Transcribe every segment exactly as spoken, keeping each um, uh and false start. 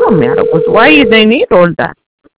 Oh, Marcos, why they need all that?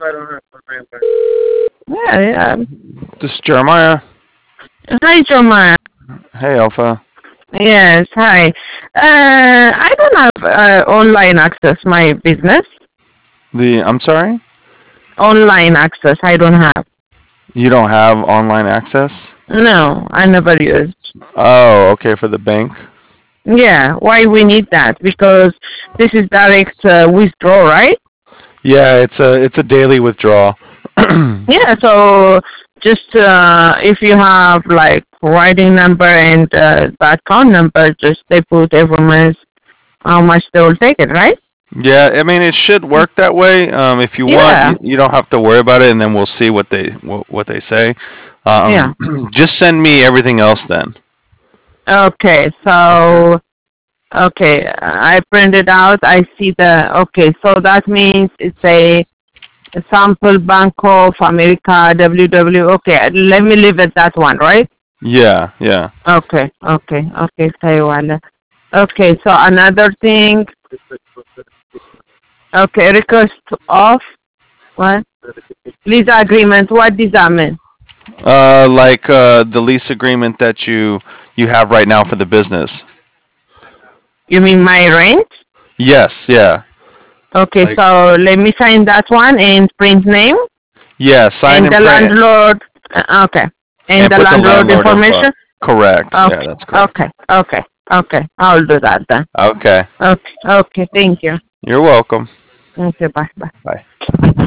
Yeah, yeah. This is Jeremiah. Hi, Joma. Hey, Alpha. Yes, hi. Uh, I don't have uh, online access, my business. The I'm sorry. Online access, I don't have. You don't have online access? No, I never used. Oh, okay, for the bank. Yeah, why we need that? Because this is direct uh, withdrawal, right? Yeah, it's a it's a daily withdrawal. Yeah, so just uh, if you have like writing number and uh, the account number, just they put every month how much they will take it, right? Yeah, I mean it should work that way. Um, if you want, Yeah, you, you don't have to worry about it, and then we'll see what they what, what they say. yeah. Um, just send me everything else then. Okay, Okay. so okay, I printed out. I see the okay. So that means it's a sample Bank of America W W. Okay, let me leave it that one, right? Yeah, yeah. Okay, okay, okay, Taiwan. Okay, so another thing. Okay, request of what? Lease agreement. What does that mean? Uh, like uh, the lease agreement that you you have right now for the business. You mean my rent? Yes, yeah. Okay, Like so let me sign that one and print name yeah, sign and and the print landlord. uh, Okay, and and the put the landlord landlord info. information. Correct. Yeah, Okay, that's correct. okay, okay, okay. I'll do that then. Okay. Okay, okay. Thank you. You're welcome. Okay, bye, bye. Bye.